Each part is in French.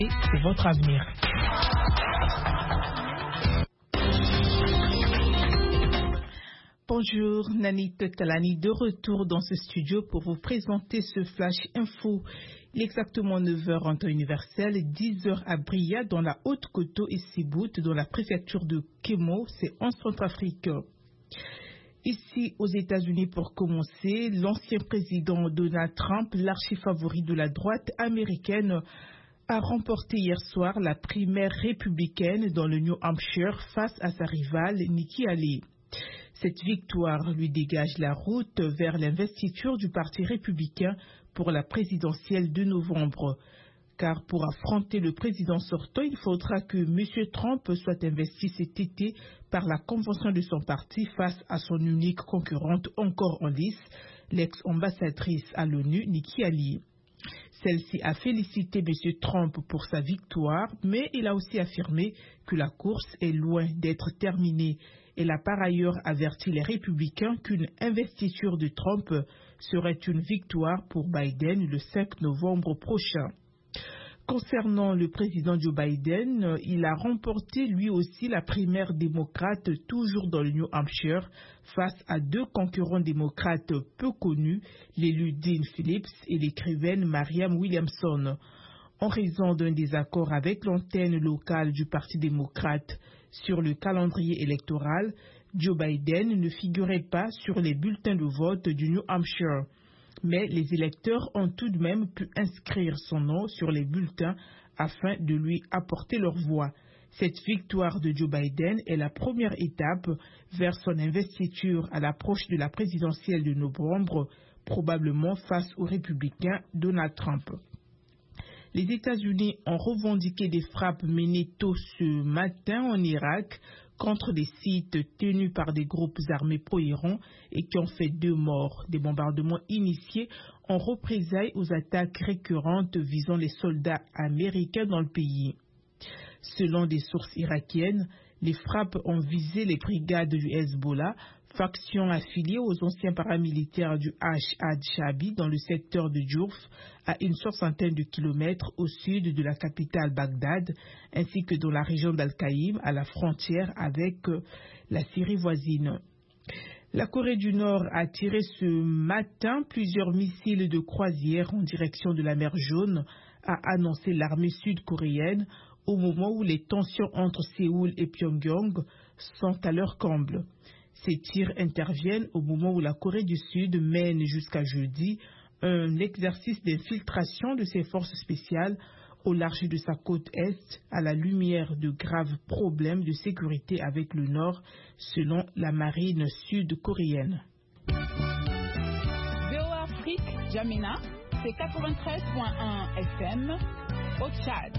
C'est votre avenir. Bonjour, Nanit Talani de retour dans ce studio pour vous présenter ce Flash Info. Il est exactement 9h en temps universel, 10h à Bria dans la Haute-Koto et Sibout dans la préfecture de Kemo, c'est en Centrafrique. Ici aux États-Unis pour commencer, l'ancien président Donald Trump, l'archi-favori de la droite américaine, a remporté hier soir la primaire républicaine dans le New Hampshire face à sa rivale Nikki Haley. Cette victoire lui dégage la route vers l'investiture du Parti républicain pour la présidentielle de novembre. Car pour affronter le président sortant, il faudra que M. Trump soit investi cet été par la convention de son parti face à son unique concurrente encore en lice, l'ex-ambassadrice à l'ONU, Nikki Haley. Celle-ci a félicité M. Trump pour sa victoire, mais il a aussi affirmé que la course est loin d'être terminée. Elle a par ailleurs averti les républicains qu'une investiture de Trump serait une victoire pour Biden le 5 novembre prochain. Concernant le président Joe Biden, il a remporté lui aussi la primaire démocrate toujours dans le New Hampshire face à deux concurrents démocrates peu connus, l'élu Dean Phillips et l'écrivaine Marianne Williamson. En raison d'un désaccord avec l'antenne locale du Parti démocrate sur le calendrier électoral, Joe Biden ne figurait pas sur les bulletins de vote du New Hampshire. Mais les électeurs ont tout de même pu inscrire son nom sur les bulletins afin de lui apporter leur voix. Cette victoire de Joe Biden est la première étape vers son investiture à l'approche de la présidentielle de novembre, probablement face au républicain Donald Trump. Les États-Unis ont revendiqué des frappes menées tôt ce matin en Irak contre des sites tenus par des groupes armés pro-Iran et qui ont fait 2 morts. Des bombardements initiés en représailles aux attaques récurrentes visant les soldats américains dans le pays. Selon des sources irakiennes, les frappes ont visé les brigades du Hezbollah, faction affiliée aux anciens paramilitaires du Al-Shabi dans le secteur de Djouf, à une 60aine de kilomètres au sud de la capitale Bagdad, ainsi que dans la région d'Al-Qaïm, à la frontière avec la Syrie voisine. La Corée du Nord a tiré ce matin plusieurs missiles de croisière en direction de la mer Jaune, a annoncé l'armée sud-coréenne, au moment où les tensions entre Séoul et Pyongyang sont à leur comble. Ces tirs interviennent au moment où la Corée du Sud mène jusqu'à jeudi un exercice d'infiltration de ses forces spéciales au large de sa côte Est, à la lumière de graves problèmes de sécurité avec le Nord, selon la marine sud-coréenne. VOA Afrique, Jamina, c'est 93.1 FM au Tchad.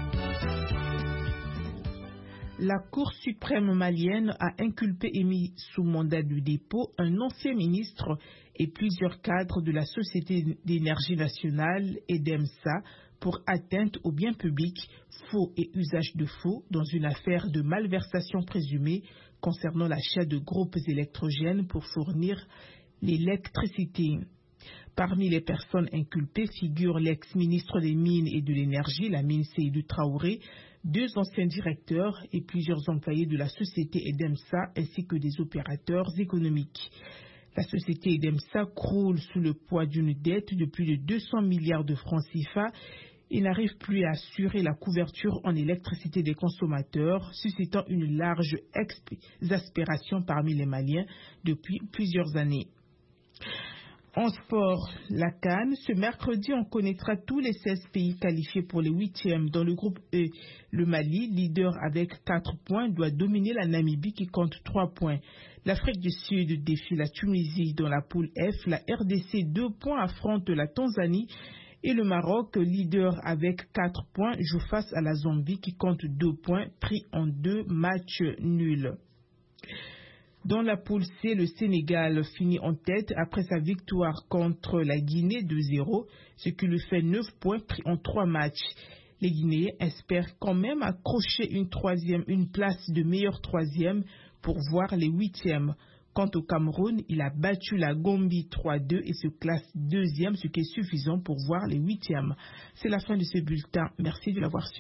La Cour suprême malienne a inculpé et mis sous mandat de dépôt un ancien ministre et plusieurs cadres de la Société d'énergie nationale et d'EMSA pour atteinte aux biens publics, faux et usage de faux dans une affaire de malversation présumée concernant l'achat de groupes électrogènes pour fournir l'électricité. Parmi les personnes inculpées figurent l'ex-ministre des Mines et de l'Énergie, Lamine Seydou Traoré, 2 anciens directeurs et plusieurs employés de la société EDEMSA ainsi que des opérateurs économiques. La société EDEMSA croule sous le poids d'une dette de plus de 200 milliards de francs CFA et n'arrive plus à assurer la couverture en électricité des consommateurs, suscitant une large exaspération parmi les Maliens depuis plusieurs années. En sport, la CAN, ce mercredi, on connaîtra tous les 16 pays qualifiés pour les 8e. Dans le groupe E, le Mali, leader avec 4 points, doit dominer la Namibie qui compte 3 points. L'Afrique du Sud défie la Tunisie dans la poule F. La RDC, 2 points, affronte la Tanzanie. Et le Maroc, leader avec 4 points, joue face à la Zambie qui compte 2 points, pris en 2 matchs nuls. Dans la poule C, le Sénégal finit en tête après sa victoire contre la Guinée 2-0, ce qui lui fait 9 points pris en 3 matchs. Les Guinéens espèrent quand même accrocher une place de meilleur 3e pour voir les 8e. Quant au Cameroun, il a battu la Gambie 3-2 et se classe 2e, ce qui est suffisant pour voir les 8e. C'est la fin de ce bulletin. Merci de l'avoir suivi.